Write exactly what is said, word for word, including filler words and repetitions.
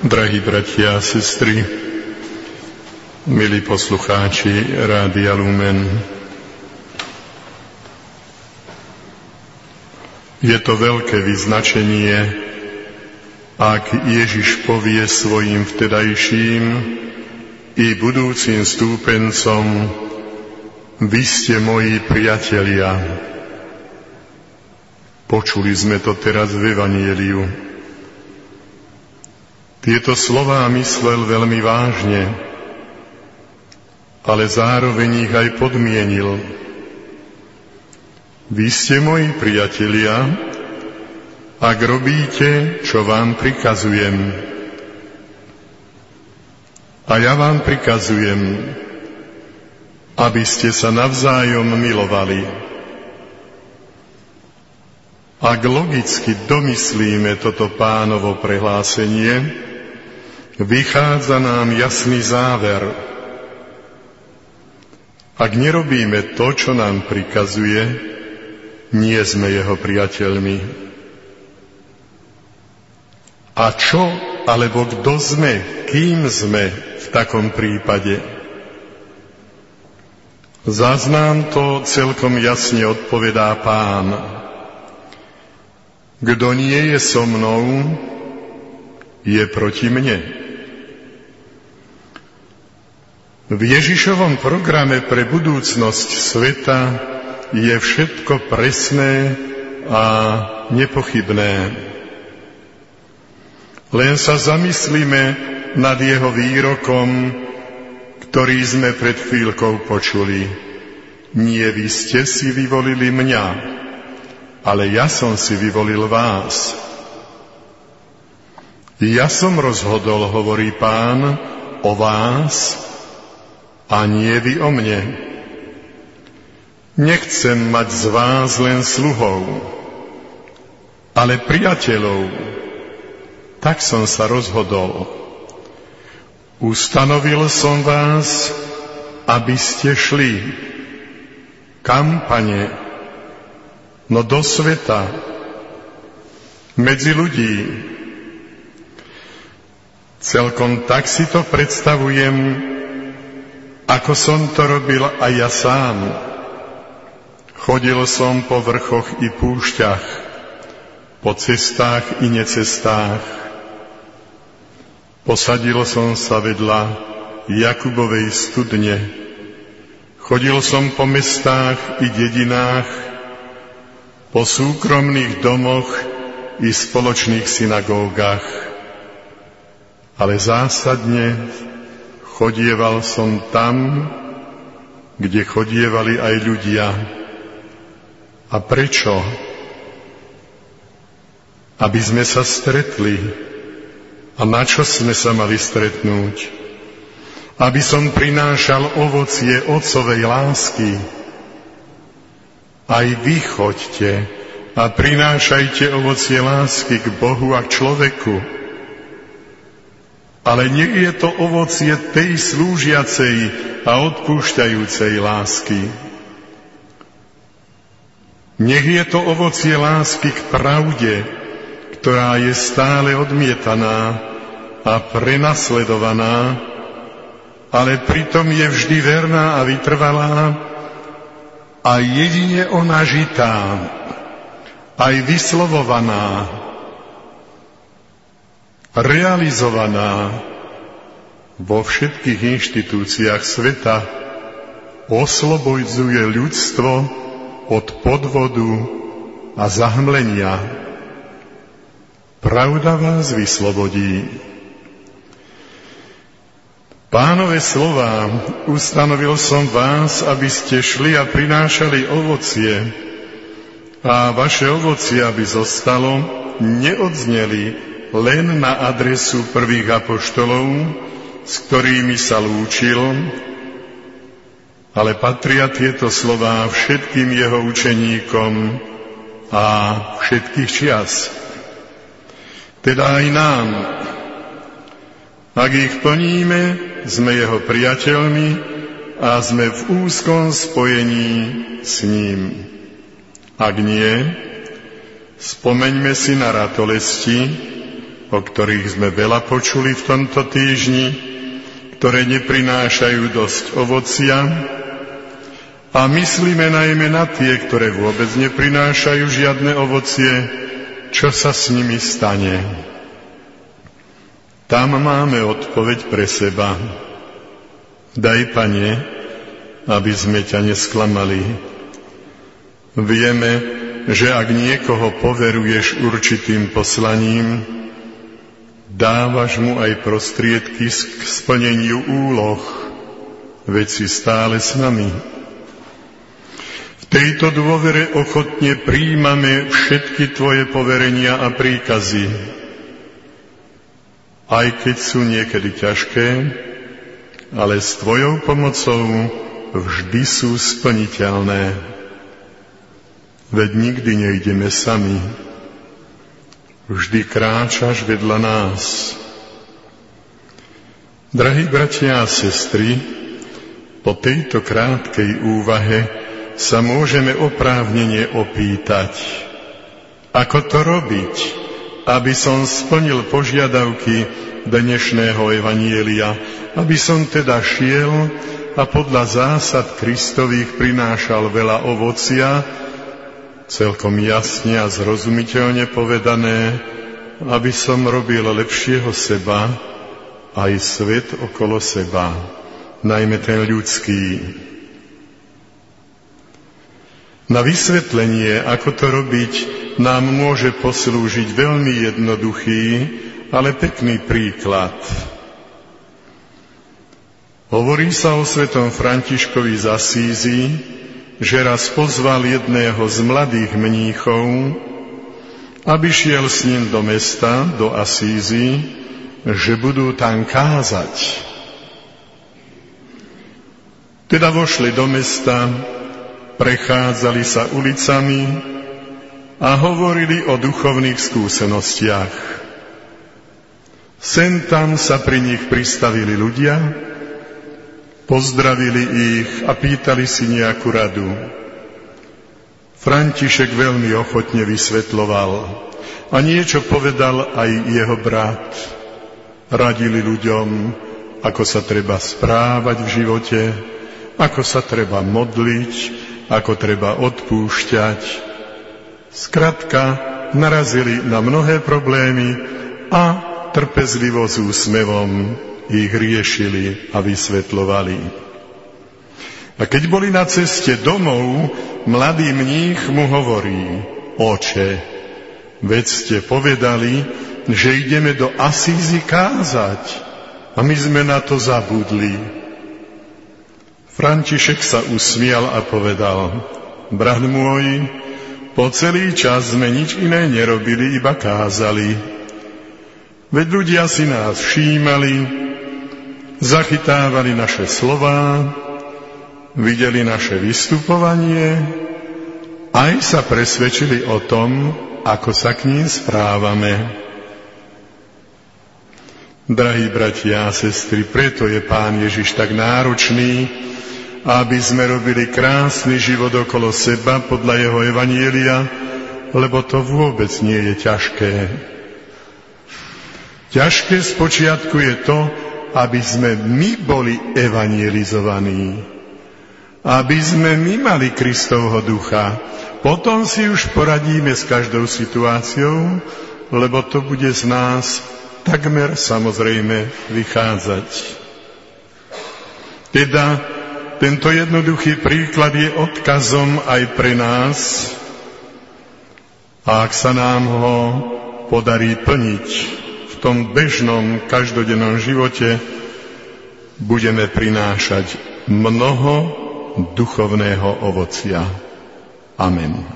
Drahí bratia a sestry, milí poslucháči Rádia Lumen, je to veľké vyznačenie, ak Ježiš povie svojim vtedajším i budúcim stúpencom: vy ste moji priatelia. Počuli sme to teraz v Evanjeliu. Tieto slová myslel veľmi vážne, ale zároveň ich aj podmienil. Vy ste moji priatelia, ak robíte, čo vám prikazujem. A ja vám prikazujem, aby ste sa navzájom milovali. Ak logicky domyslíme toto Pánovo prehlásenie, vychádza nám jasný záver. Ak nerobíme to, čo nám prikazuje, nie sme jeho priateľmi. A čo, alebo kto sme, kým sme v takom prípade? Zas nám to celkom jasne odpovedá Pán. Kto nie je so mnou, je proti mne. V Ježišovom programe pre budúcnosť sveta je všetko presné a nepochybné. Len sa zamyslíme nad jeho výrokom, ktorý sme pred chvíľkou počuli. Nie vy ste si vyvolili mňa, ale ja som si vyvolil vás. Ja som rozhodol, hovorí Pán, o vás, a nie vy o mne. Nechcem mať z vás len sluhov, ale priateľov. Tak som sa rozhodol. Ustanovil som vás, aby ste šli. Kam, Pane? No do sveta, medzi ľudí. Celkom tak si to predstavujem, ako som to robil aj ja sám. Chodil som po vrchoch i púšťach, po cestách i necestách. Posadil som sa vedľa Jakubovej studne. Chodil som po mestách i dedinách, po súkromných domoch i spoločných synagógach. Ale zásadne chodieval som tam, kde chodievali aj ľudia. A prečo? Aby sme sa stretli. A na čo sme sa mali stretnúť? Aby som prinášal ovocie Otcovej lásky. Aj vy choďte a prinášajte ovocie lásky k Bohu a k človeku. Ale nech je to ovocie tej slúžiacej a odpúšťajúcej lásky. Nech je to ovocie lásky k pravde, ktorá je stále odmietaná a prenasledovaná, ale pritom je vždy verná a vytrvalá a jedine ona žitá, aj vyslovovaná, realizovaná vo všetkých inštitúciách sveta, oslobodzuje ľudstvo od podvodu a zahmlenia. Pravda vás vyslobodí. Pánove slová: ustanovil som vás, aby ste šli a prinášali ovocie, a vaše ovocie, aby zostalo, neodzneli len na adresu prvých apoštolov, s ktorými sa lúčil, ale patria tieto slová všetkým jeho učeníkom a všetkých čias. Teda aj nám. Ak ich plníme, sme jeho priateľmi a sme v úzkom spojení s ním. Ak nie, spomeňme si na ratolesti, o ktorých sme veľa počuli v tomto týždni, ktoré neprinášajú dosť ovocia, a myslíme najmä na tie, ktoré vôbec neprinášajú žiadne ovocie, čo sa s nimi stane. Tam máme odpoveď pre seba. Daj, Pane, aby sme ťa nesklamali. Vieme, že ak niekoho poveruješ určitým poslaním, dávaš mu aj prostriedky k splneniu úloh, veď si stále s nami. V tejto dôvere ochotne prijímame všetky tvoje poverenia a príkazy, aj keď sú niekedy ťažké, ale s tvojou pomocou vždy sú splniteľné. Veď nikdy nejdeme sami. Vždy kráčaš vedľa nás. Drahí bratia a sestry, po tejto krátkej úvahe sa môžeme oprávnene opýtať, ako to robiť, aby som splnil požiadavky dnešného evanjelia, aby som teda šiel a podľa zásad Kristových prinášal veľa ovocia, celkom jasne a zrozumiteľne povedané, aby som robil lepšieho seba, aj svet okolo seba, najmä ten ľudský. Na vysvetlenie, ako to robiť, nám môže poslúžiť veľmi jednoduchý, ale pekný príklad. Hovorí sa o svätom Františkovi z Asízy, že raz pozval jedného z mladých mníchov, aby šiel s ním do mesta, do Asízy, že budú tam kázať. Teda vošli do mesta, prechádzali sa ulicami a hovorili o duchovných skúsenostiach. Sem tam sa pri nich pristavili ľudia, pozdravili ich a pýtali si nejakú radu. František veľmi ochotne vysvetľoval a niečo povedal aj jeho brat. Radili ľuďom, ako sa treba správať v živote, ako sa treba modliť, ako treba odpúšťať. Skrátka, narazili na mnohé problémy a trpezlivo s úsmevom ich riešili a vysvetľovali. A keď boli na ceste domov, mladý mních mu hovorí: Oče, veď ste povedali, že ideme do Asízy kázať a my sme na to zabudli. František sa usmial a povedal: Brat môj, po celý čas sme nič iné nerobili, iba kázali. Veď ľudia si nás všímali, zachytávali naše slová, videli naše vystupovanie, aj sa presvedčili o tom, ako sa k ním správame. Drahí bratia a sestry, preto je Pán Ježiš tak náročný, aby sme robili krásny život okolo seba podľa jeho evanjelia, lebo to vôbec nie je ťažké. Ťažké spočiatku je to, aby sme my boli evanjelizovaní, aby sme my mali Kristovho ducha. Potom si už poradíme s každou situáciou, lebo to bude z nás takmer samozrejme vychádzať. Teda tento jednoduchý príklad je odkazom aj pre nás, a ak sa nám ho podarí plniť v tom bežnom, každodennom živote, budeme prinášať mnoho duchovného ovocia. Amen.